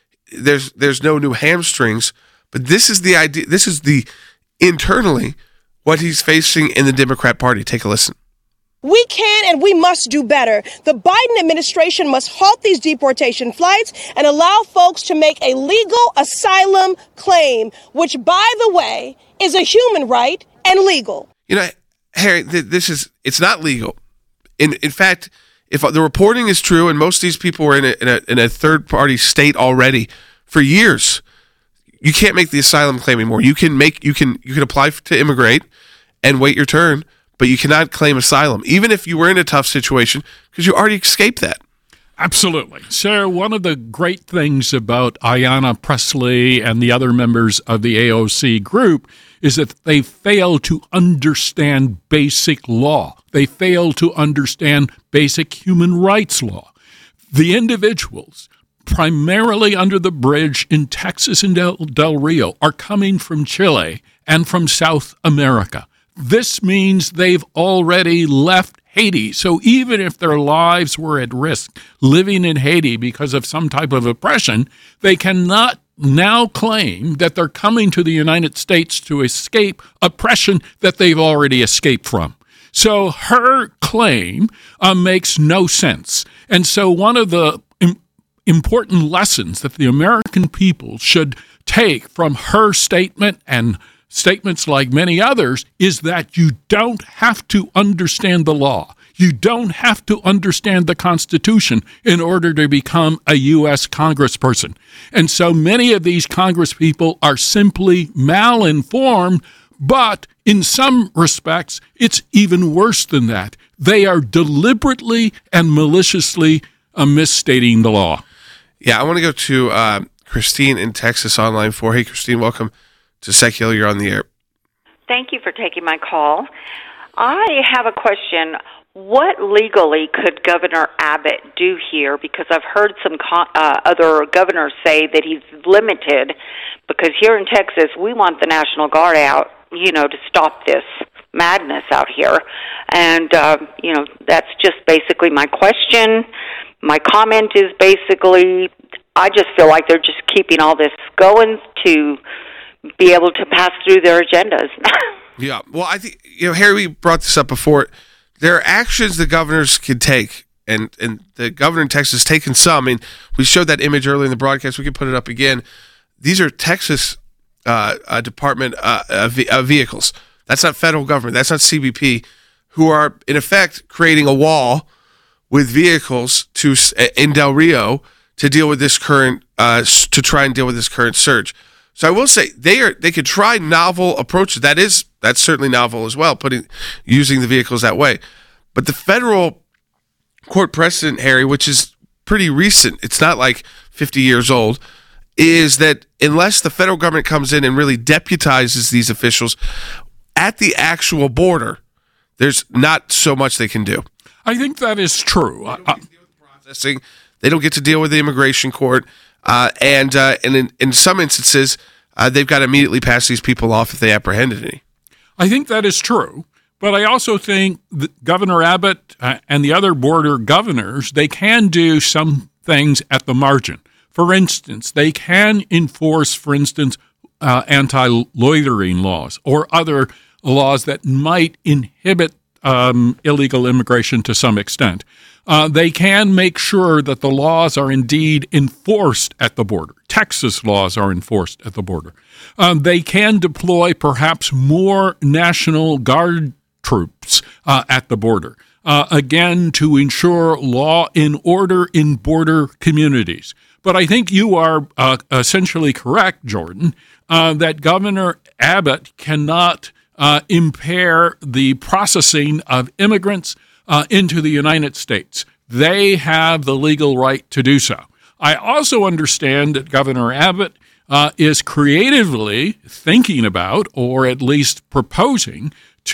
There's no new hamstrings. But this is the idea. This is the internally what he's facing in the Democrat Party. Take a listen. We can and we must do better. The Biden administration must halt these deportation flights and allow folks to make a legal asylum claim, which, by the way, is a human right and legal. You know, Harry, it's not legal. In fact, if the reporting is true, and most of these people were in a third party state already for years, you can't make the asylum claim anymore. You can apply to immigrate and wait your turn, but you cannot claim asylum, even if you were in a tough situation, because you already escaped that. Absolutely. So one of the great things about Ayanna Pressley and the other members of the AOC group is that they fail to understand basic law. They fail to understand basic human rights law. The individuals, primarily under the bridge in Texas and Del Rio, are coming from Chile and from South America. This means they've already left Haiti. So even if their lives were at risk living in Haiti because of some type of oppression, they cannot now claim that they're coming to the United States to escape oppression that they've already escaped from. So her claim makes no sense. And so one of the important lessons that the American people should take from her statement and statements like many others is that you don't have to understand the law. You don't have to understand the Constitution in order to become a U.S. congressperson. And so many of these congresspeople are simply malinformed, but in some respects, it's even worse than that. They are deliberately and maliciously misstating the law. Yeah, I want to go to Christine in Texas on line 4. Hey, Christine, welcome to Secular. You're on the air. Thank you for taking my call. I have a question. What legally could Governor Abbott do here? Because I've heard some other governors say that he's limited, because here in Texas, we want the National Guard out, to stop this madness out here. And, that's just basically my question. My comment is basically, I just feel like they're just keeping all this going to be able to pass through their agendas. Yeah, well, I think, Harry, we brought this up before. There are actions the governors can take, and the governor in Texas has taken some. I mean, we showed that image earlier in the broadcast. We can put it up again. These are Texas Department vehicles. That's not federal government. That's not CBP, who are, in effect, creating a wall with vehicles in Del Rio to deal with this current, to try and deal with this current surge. So I will say they could try novel approaches. That's certainly novel as well, using the vehicles that way. But the federal court precedent, Harry, which is pretty recent, it's not like 50 years old, is that unless the federal government comes in and really deputizes these officials at the actual border, there's not so much they can do. I think that is true. They don't get to deal with the immigration court. And in some instances, they've got to immediately pass these people off if they apprehended any. I think that is true. But I also think that Governor Abbott and the other border governors, they can do some things at the margin. For instance, they can enforce, anti-loitering laws or other laws that might inhibit illegal immigration to some extent. They can make sure that the laws are indeed enforced at the border. Texas laws are enforced at the border. They can deploy perhaps more National Guard troops at the border, again, to ensure law and order in border communities. But I think you are essentially correct, Jordan, that Governor Abbott cannot impair the processing of immigrants into the United States. They have the legal right to do so. I also understand that Governor Abbott is creatively thinking about, or at least proposing, to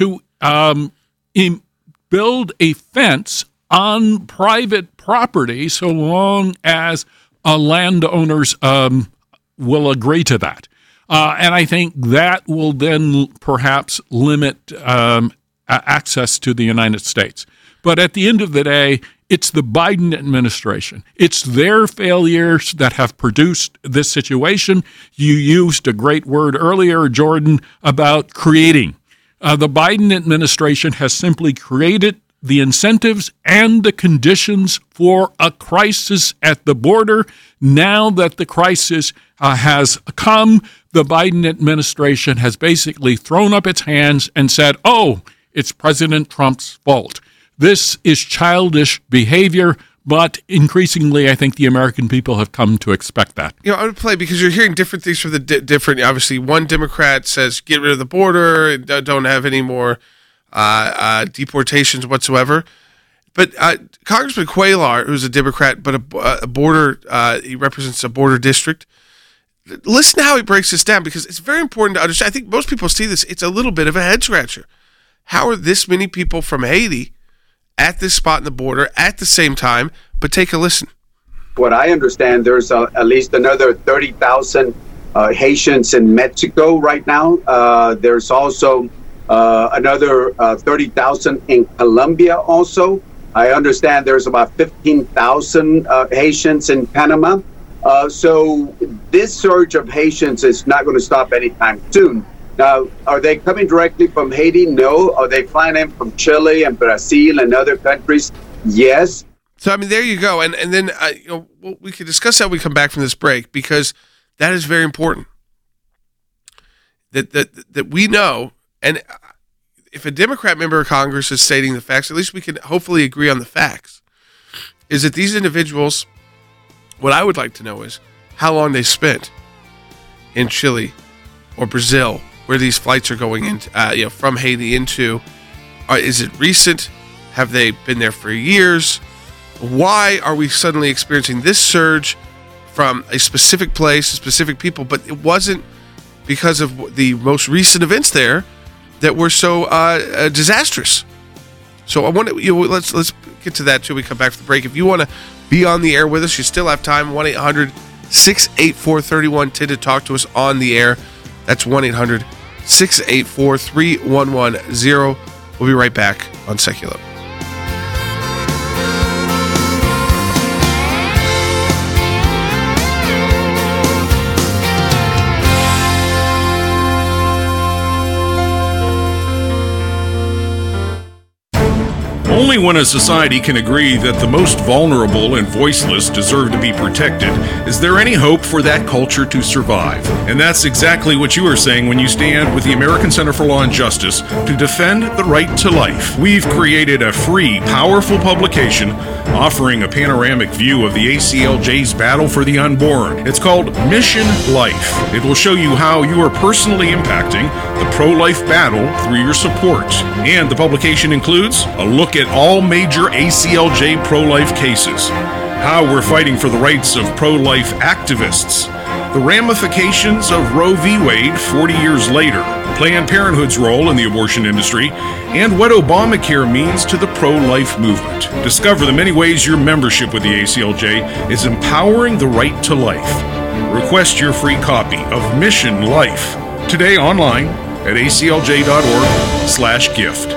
build a fence on private property so long as landowners will agree to that. And I think that will then perhaps limit access to the United States. But at the end of the day, it's the Biden administration. It's their failures that have produced this situation. You used a great word earlier, Jordan, about creating. The Biden administration has simply created the incentives and the conditions for a crisis at the border. Now that the crisis has come, the Biden administration has basically thrown up its hands and said, oh, it's President Trump's fault. This is childish behavior, but increasingly, I think the American people have come to expect that. I would play because you're hearing different things from the different. Obviously, one Democrat says get rid of the border, don't have any more deportations whatsoever. But Congressman Cuellar, who's a Democrat, but a border, he represents a border district. Listen to how he breaks this down, because it's very important to understand. I think most people see this. It's a little bit of a head scratcher. How are this many people from Haiti at this spot in the border at the same time? But take a listen. What I understand, there's at least another 30,000 Haitians in Mexico right now. There's also another 30,000 in Colombia also. I understand there's about 15,000 Haitians in Panama. So this surge of Haitians is not going to stop anytime soon. Now, are they coming directly from Haiti? No. Are they flying in from Chile and Brazil and other countries? Yes. So, I mean, there you go. And then we can discuss that when we come back from this break, because that is very important. That we know, and if a Democrat member of Congress is stating the facts, at least we can hopefully agree on the facts, is that these individuals, what I would like to know is how long they spent in Chile or Brazil, where these flights are going in, from Haiti into. Is it recent? Have they been there for years? Why are we suddenly experiencing this surge from a specific place, specific people? But it wasn't because of the most recent events there that were so disastrous. So I want to let's get to that till we come back from the break. If you want to be on the air with us, you still have time. 1-800-684-3110 to talk to us on the air. That's 1-800-684-3110. We'll be right back on Secular. Only when a society can agree that the most vulnerable and voiceless deserve to be protected is there any hope for that culture to survive. And that's exactly what you are saying when you stand with the American Center for Law and Justice to defend the right to life. We've created a free, powerful publication offering a panoramic view of the ACLJ's battle for the unborn. It's called Mission Life. It will show you how you are personally impacting the pro-life battle through your support. And the publication includes a look at all major ACLJ pro-life cases, how we're fighting for the rights of pro-life activists, the ramifications of Roe v. Wade 40 years later, Planned Parenthood's role in the abortion industry, and what Obamacare means to the pro-life movement. Discover the many ways your membership with the ACLJ is empowering the right to life. Request your free copy of Mission Life today online at aclj.org/gift.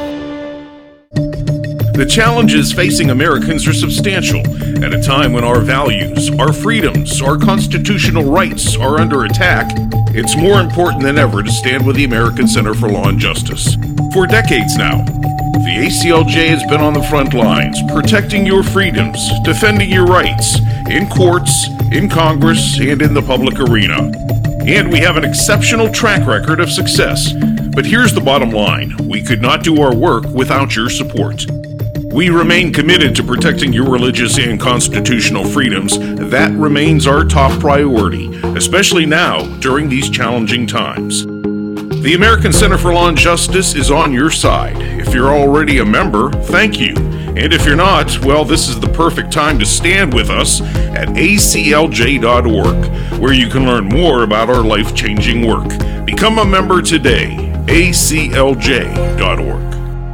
The challenges facing Americans are substantial. At a time when our values, our freedoms, our constitutional rights are under attack, it's more important than ever to stand with the American Center for Law and Justice. For decades now, the ACLJ has been on the front lines, protecting your freedoms, defending your rights, in courts, in Congress, and in the public arena. And we have an exceptional track record of success. But here's the bottom line. We could not do our work without your support. We remain committed to protecting your religious and constitutional freedoms. That remains our top priority, especially now during these challenging times. The American Center for Law and Justice is on your side. If you're already a member, thank you. And if you're not, well, this is the perfect time to stand with us at aclj.org, where you can learn more about our life-changing work. Become a member today, aclj.org.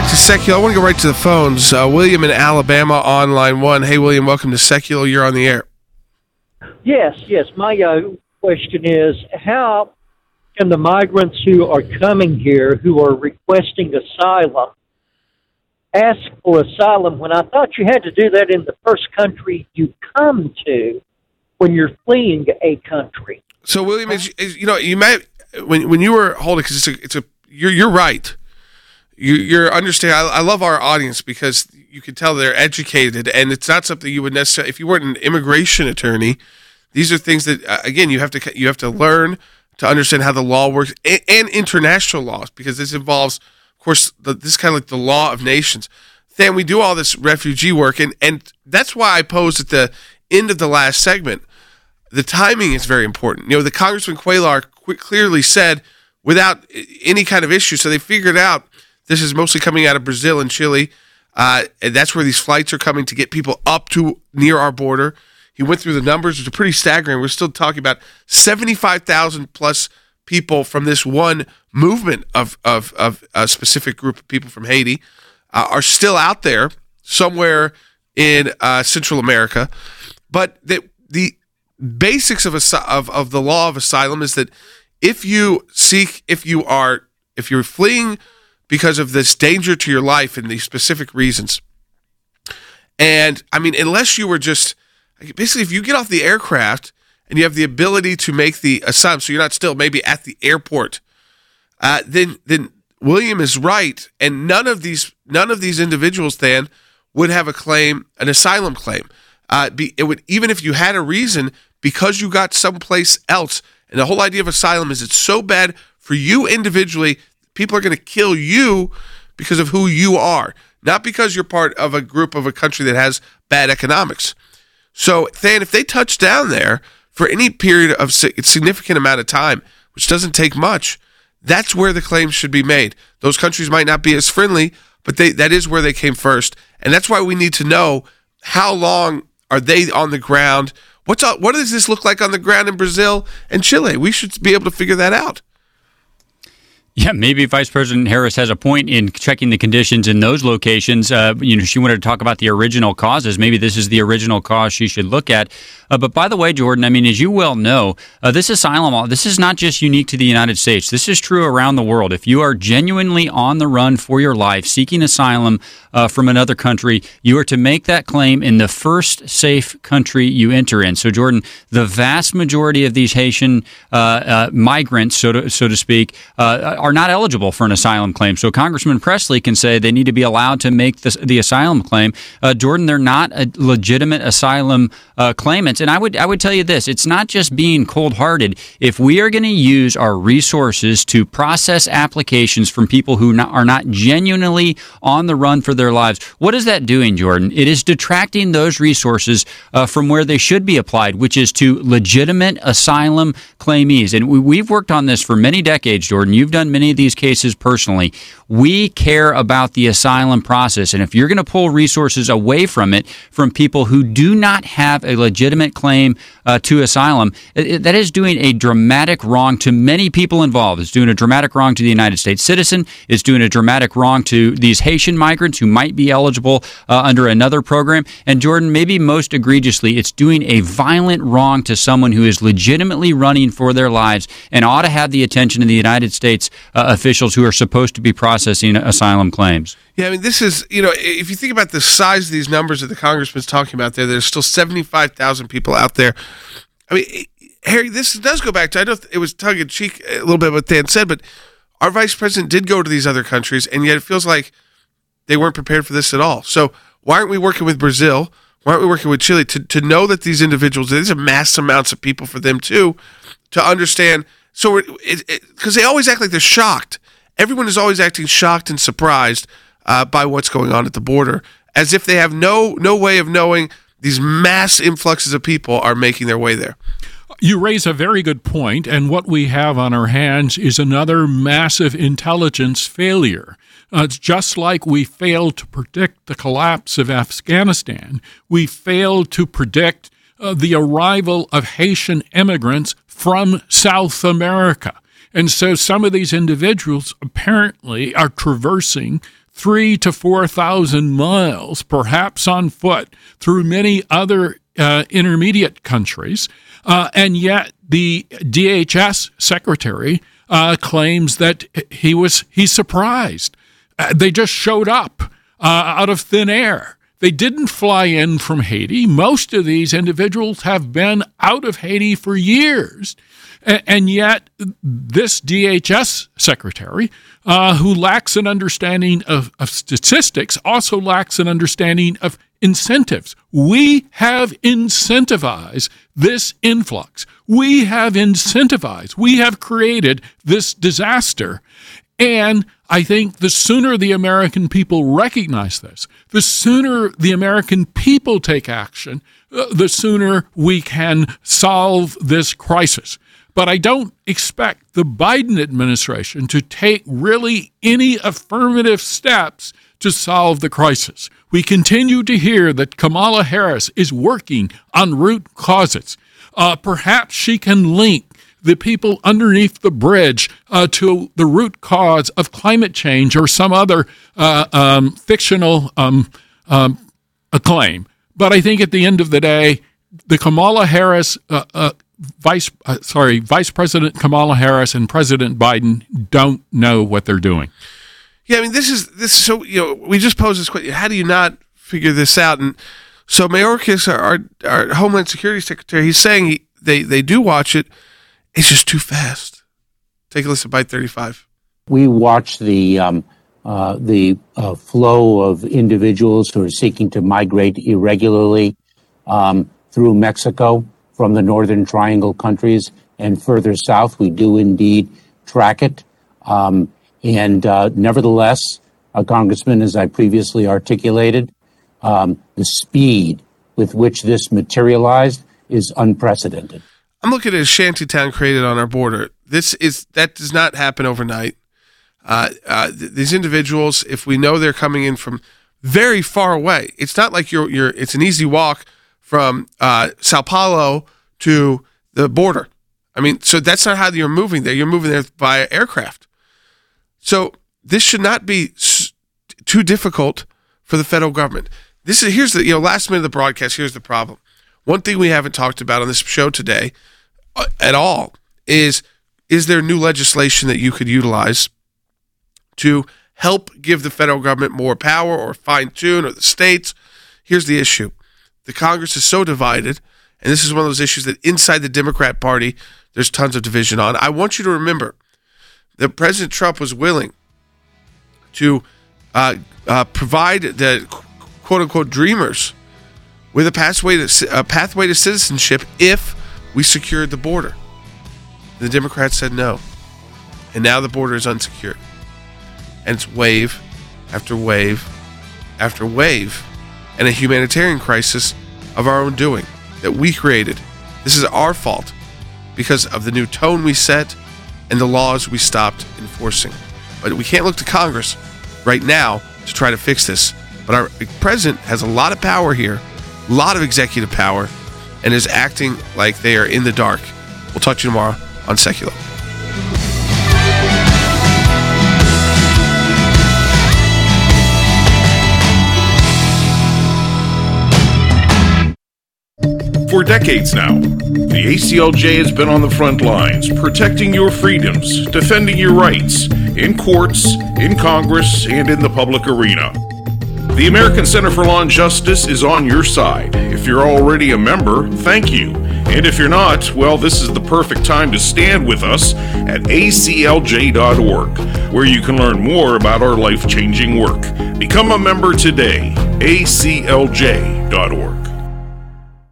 back to Secular. I want to go right to the phones. William in Alabama on line 1. Hey, William, welcome to Secular. You're on the air. Yes. My question is, how can the migrants who are coming here, who are requesting asylum, ask for asylum when I thought you had to do that in the first country you come to when you're fleeing a country? So, William, you might when you were holding, because you're right. You're understanding. I love our audience because you can tell they're educated, and it's not something you would necessarily, if you weren't an immigration attorney. These are things that again you have to learn to understand how the law works and international laws, because this involves, of course, this is kind of like the law of nations. Then we do all this refugee work, and that's why I posed at the end of the last segment. The timing is very important. The Congressman Cuellar clearly said without any kind of issue. So they figured out this is mostly coming out of Brazil and Chile. And that's where these flights are coming to get people up to near our border. He went through the numbers, which are pretty staggering. We're still talking about 75,000 plus people from this one movement of a specific group of people from Haiti are still out there somewhere in Central America. But the basics of the law of asylum is that if you're fleeing because of this danger to your life and these specific reasons, and I mean, unless you were just basically, if you get off the aircraft and you have the ability to make the asylum, so you're not still maybe at the airport, then William is right, and none of these individuals then would have an asylum claim. It would, even if you had a reason, because you got someplace else. And the whole idea of asylum is it's so bad for you individually, people are going to kill you because of who you are, not because you're part of a group of a country that has bad economics. So, Than, if they touch down there for any period of significant amount of time, which doesn't take much, that's where the claims should be made. Those countries might not be as friendly, but that is where they came first. And that's why we need to know how long are they on the ground. What does this look like on the ground in Brazil and Chile? We should be able to figure that out. Yeah, maybe Vice President Harris has a point in checking the conditions in those locations. She wanted to talk about the original causes. Maybe this is the original cause she should look at. But by the way, Jordan, I mean, as you well know, this asylum law, this is not just unique to the United States. This is true around the world. If you are genuinely on the run for your life, seeking asylum from another country, you are to make that claim in the first safe country you enter in. So, Jordan, the vast majority of these Haitian migrants, so to speak, are not eligible for an asylum claim. So Congressman Presley can say they need to be allowed to make the asylum claim. Jordan, they're not a legitimate asylum claimants. And I would tell you this, it's not just being cold-hearted. If we are going to use our resources to process applications from people who are not genuinely on the run for their lives, what is that doing, Jordan? It is detracting those resources from where they should be applied, which is to legitimate asylum claimees. And we've worked on this for many decades, Jordan. You've done many of these cases personally. We care about the asylum process. And if you're going to pull resources away from it, from people who do not have a legitimate claim to asylum, that is doing a dramatic wrong to many people involved. It's doing a dramatic wrong to the United States citizen. It's doing a dramatic wrong to these Haitian migrants who might be eligible under another program. And Jordan, maybe most egregiously, it's doing a violent wrong to someone who is legitimately running for their lives and ought to have the attention of the United States officials who are supposed to be processing asylum claims. Yeah, I mean, this is, if you think about the size of these numbers that the congressman's talking about there's still 75,000 people out there. I mean, Harry, this does go back to, I know it was tongue-in-cheek a little bit what Dan said, but our vice president did go to these other countries, and yet it feels like they weren't prepared for this at all. So why aren't we working with Brazil? Why aren't we working with Chile to know that these individuals, these are mass amounts of people for them too, to understand. So because they always act like they're shocked. Everyone is always acting shocked and surprised by what's going on at the border, as if they have no way of knowing these mass influxes of people are making their way there. You raise a very good point, and what we have on our hands is another massive intelligence failure. It's just like we failed to predict the collapse of Afghanistan. We failed to predict the arrival of Haitian immigrants from South America. And so some of these individuals apparently are traversing 3,000 to 4,000 miles, perhaps on foot, through many other intermediate countries, and yet the DHS secretary claims that he's surprised. They just showed up out of thin air. They didn't fly in from Haiti. Most of these individuals have been out of Haiti for years. And yet this DHS secretary, who lacks an understanding of statistics, also lacks an understanding of incentives. We have incentivized this influx. We have created this disaster. And I think the sooner the American people recognize this, the sooner the American people take action, the sooner we can solve this crisis. But I don't expect the Biden administration to take really any affirmative steps to solve the crisis. We continue to hear that Kamala Harris is working on root causes. Perhaps she can link the people underneath the bridge to the root cause of climate change or some other fictional claim. But I think at the end of the day, the Kamala Harris, Vice President Kamala Harris and President Biden don't know what they're doing. Yeah, I mean, this is so, we just posed this question. How do you not figure this out? And so Mayorkas, our Homeland Security Secretary, he's saying they do watch it. It's just too fast. Take a listen to Byte 35. We watch the flow of individuals who are seeking to migrate irregularly through Mexico from the Northern Triangle countries and further south. We do indeed track it. And nevertheless, Congressman, as I previously articulated, the speed with which this materialized is unprecedented. I'm looking at a shantytown created on our border. That does not happen overnight. These individuals, if we know they're coming in from very far away, it's not like it's an easy walk from Sao Paulo to the border. I mean, so that's not how you're moving there. You're moving there via aircraft. So this should not be too difficult for the federal government. Here's the last minute of the broadcast. Here's the problem. One thing we haven't talked about on this show today at all is there new legislation that you could utilize to help give the federal government more power or fine-tune, or the states? Here's the issue. The Congress is so divided, and this is one of those issues that inside the Democrat Party, there's tons of division on. I want you to remember that President Trump was willing to provide the quote-unquote dreamers with a pathway to citizenship if we secured the border. The Democrats said no. And now the border is unsecured. And it's wave after wave after wave, and a humanitarian crisis of our own doing that we created. This is our fault because of the new tone we set and the laws we stopped enforcing. But we can't look to Congress right now to try to fix this. But our president has a lot of power here, a lot of executive power, and is acting like they are in the dark. We'll talk to you tomorrow on Secular. For decades now, the ACLJ has been on the front lines, protecting your freedoms, defending your rights, in courts, in Congress, and in the public arena. The American Center for Law and Justice is on your side. If you're already a member, thank you. And if you're not, well, this is the perfect time to stand with us at aclj.org, where you can learn more about our life-changing work. Become a member today, aclj.org.